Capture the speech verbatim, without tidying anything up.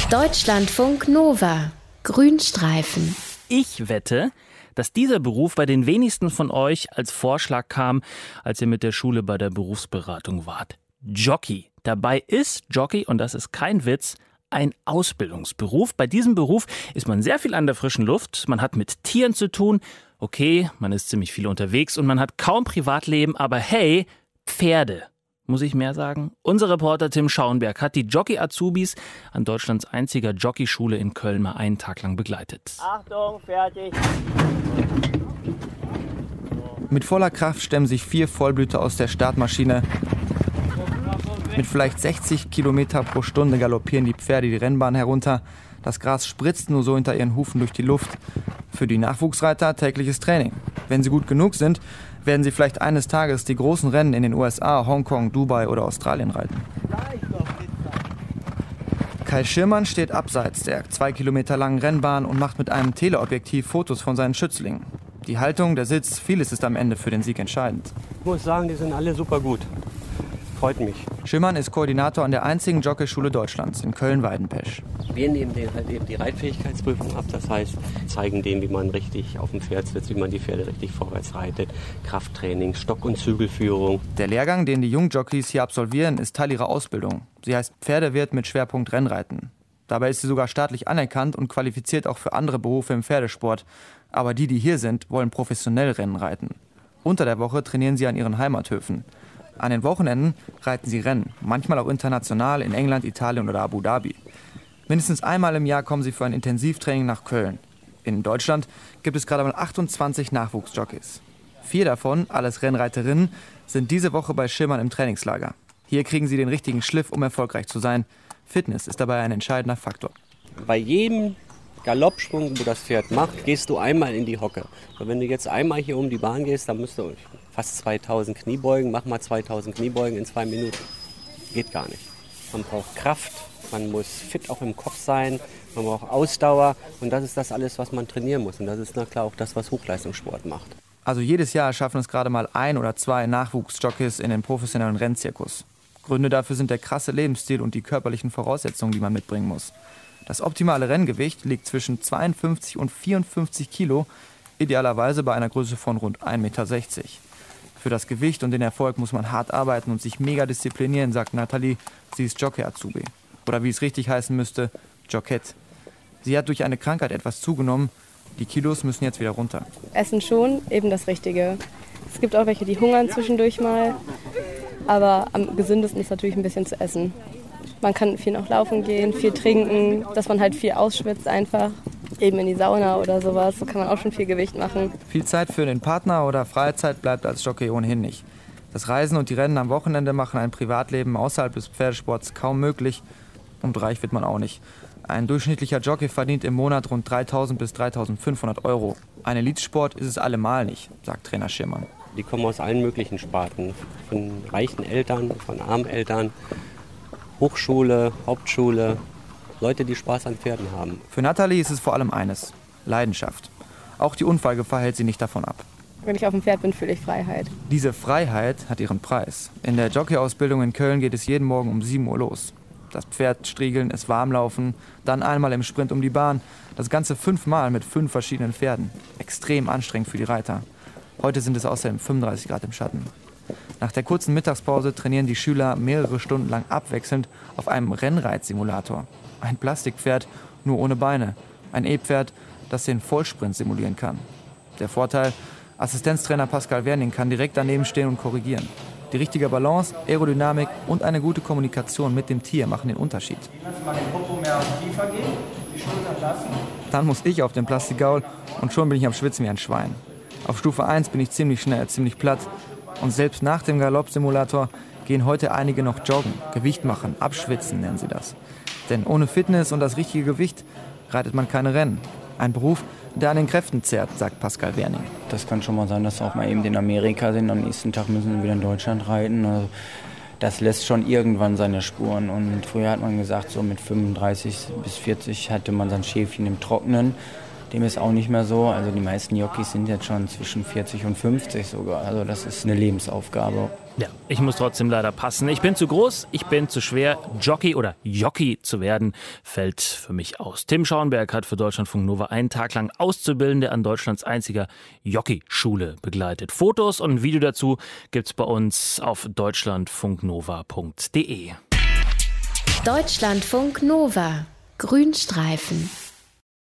Deutschlandfunk Nova. Grünstreifen. Ich wette, dass dieser Beruf bei den wenigsten von euch als Vorschlag kam, als ihr mit der Schule bei der Berufsberatung wart. Jockey. Dabei ist Jockey, und das ist kein Witz, ein Ausbildungsberuf. Bei diesem Beruf ist man sehr viel an der frischen Luft, man hat mit Tieren zu tun, okay, man ist ziemlich viel unterwegs und man hat kaum Privatleben, aber hey, Pferde. Muss ich mehr sagen? Unser Reporter Tim Schauenberg hat die Jockey-Azubis an Deutschlands einziger Jockeyschule in Köln mal einen Tag lang begleitet. Achtung, fertig! Mit voller Kraft stemmen sich vier Vollblüter aus der Startmaschine. Mit vielleicht sechzig Kilometer pro Stunde galoppieren die Pferde die Rennbahn herunter. Das Gras spritzt nur so hinter ihren Hufen durch die Luft. Für die Nachwuchsreiter tägliches Training. Wenn sie gut genug sind, werden sie vielleicht eines Tages die großen Rennen in den U S A, Hongkong, Dubai oder Australien reiten. Kai Schirmann steht abseits der zwei Kilometer langen Rennbahn und macht mit einem Teleobjektiv Fotos von seinen Schützlingen. Die Haltung, der Sitz, vieles ist am Ende für den Sieg entscheidend. Ich muss sagen, die sind alle super gut. Freut mich. Schirmann ist Koordinator an der einzigen Jockeyschule Deutschlands in Köln-Weidenpesch. Wir nehmen denen halt eben die Reitfähigkeitsprüfung ab. Das heißt, zeigen denen, wie man richtig auf dem Pferd sitzt, wie man die Pferde richtig vorwärts reitet. Krafttraining, Stock- und Zügelführung. Der Lehrgang, den die Jungjockeys hier absolvieren, ist Teil ihrer Ausbildung. Sie heißt Pferdewirt mit Schwerpunkt Rennreiten. Dabei ist sie sogar staatlich anerkannt und qualifiziert auch für andere Berufe im Pferdesport. Aber die, die hier sind, wollen professionell Rennen reiten. Unter der Woche trainieren sie an ihren Heimathöfen. An den Wochenenden reiten sie Rennen, manchmal auch international in England, Italien oder Abu Dhabi. Mindestens einmal im Jahr kommen sie für ein Intensivtraining nach Köln. In Deutschland gibt es gerade mal achtundzwanzig Nachwuchsjockeys. Vier davon, alles Rennreiterinnen, sind diese Woche bei Schirmann im Trainingslager. Hier kriegen sie den richtigen Schliff, um erfolgreich zu sein. Fitness ist dabei ein entscheidender Faktor. Bei jedem Galoppsprung, wo das Pferd macht, gehst du einmal in die Hocke. Und wenn du jetzt einmal hier um die Bahn gehst, dann musst du fast zweitausend Kniebeugen, mach mal zweitausend Kniebeugen in zwei Minuten. Geht gar nicht. Man braucht Kraft, man muss fit auch im Kopf sein, man braucht Ausdauer und das ist das alles, was man trainieren muss. Und das ist na klar auch das, was Hochleistungssport macht. Also jedes Jahr schaffen es gerade mal ein oder zwei Nachwuchsjockeys in den professionellen Rennzirkus. Gründe dafür sind der krasse Lebensstil und die körperlichen Voraussetzungen, die man mitbringen muss. Das optimale Renngewicht liegt zwischen zweiundfünfzig und vierundfünfzig Kilo, idealerweise bei einer Größe von rund ein Meter sechzig. Für das Gewicht und den Erfolg muss man hart arbeiten und sich mega disziplinieren, sagt Nathalie. Sie ist Jockey-Azubi. Oder wie es richtig heißen müsste, Jockette. Sie hat durch eine Krankheit etwas zugenommen. Die Kilos müssen jetzt wieder runter. Essen schon, eben das Richtige. Es gibt auch welche, die hungern zwischendurch mal. Aber am gesündesten ist natürlich ein bisschen zu essen. Man kann viel noch laufen gehen, viel trinken, dass man halt viel ausschwitzt einfach. Eben in die Sauna oder sowas, so kann man auch schon viel Gewicht machen. Viel Zeit für den Partner oder Freizeit bleibt als Jockey ohnehin nicht. Das Reisen und die Rennen am Wochenende machen ein Privatleben außerhalb des Pferdesports kaum möglich. Und reich wird man auch nicht. Ein durchschnittlicher Jockey verdient im Monat rund dreitausend bis dreitausendfünfhundert Euro. Ein Elitesport ist es allemal nicht, sagt Trainer Schirmann. Die kommen aus allen möglichen Sparten. Von reichen Eltern, von armen Eltern, Hochschule, Hauptschule. Leute, die Spaß an Pferden haben. Für Nathalie ist es vor allem eines: Leidenschaft. Auch die Unfallgefahr hält sie nicht davon ab. Wenn ich auf dem Pferd bin, fühle ich Freiheit. Diese Freiheit hat ihren Preis. In der Jockey-Ausbildung in Köln geht es jeden Morgen um sieben Uhr los. Das Pferd striegeln, es warmlaufen, dann einmal im Sprint um die Bahn. Das Ganze fünfmal mit fünf verschiedenen Pferden. Extrem anstrengend für die Reiter. Heute sind es außerdem fünfunddreißig Grad im Schatten. Nach der kurzen Mittagspause trainieren die Schüler mehrere Stunden lang abwechselnd auf einem Rennreitsimulator. Ein Plastikpferd, nur ohne Beine. Ein E-Pferd, das den Vollsprint simulieren kann. Der Vorteil: Assistenztrainer Pascal Werning kann direkt daneben stehen und korrigieren. Die richtige Balance, Aerodynamik und eine gute Kommunikation mit dem Tier machen den Unterschied. Lass mal den Popo mehr tiefer gehen, die Schultern lassen. Dann muss ich auf den Plastikgaul und schon bin ich am Schwitzen wie ein Schwein. Auf Stufe eins bin ich ziemlich schnell, ziemlich platt. Und selbst nach dem Galoppsimulator gehen heute einige noch joggen, Gewicht machen, abschwitzen nennen sie das. Denn ohne Fitness und das richtige Gewicht reitet man keine Rennen. Ein Beruf, der an den Kräften zehrt, sagt Pascal Werning. Das kann schon mal sein, dass sie auch mal eben in Amerika sind. Am nächsten Tag müssen sie wieder in Deutschland reiten. Also das lässt schon irgendwann seine Spuren. Und früher hat man gesagt, so mit fünfunddreißig bis vierzig hatte man sein Schäfchen im Trocknen. Dem ist auch nicht mehr so. Also die meisten Jockeys sind jetzt schon zwischen vierzig und fünfzig sogar. Also das ist eine Lebensaufgabe. Ja, ich muss trotzdem leider passen. Ich bin zu groß, ich bin zu schwer. Jockey oder Jockey zu werden, fällt für mich aus. Tim Schauenberg hat für Deutschlandfunk Nova einen Tag lang Auszubildende an Deutschlands einziger Jockey-Schule begleitet. Fotos und Video dazu gibt's bei uns auf deutschlandfunknova punkt de. Deutschlandfunk Nova. Grünstreifen.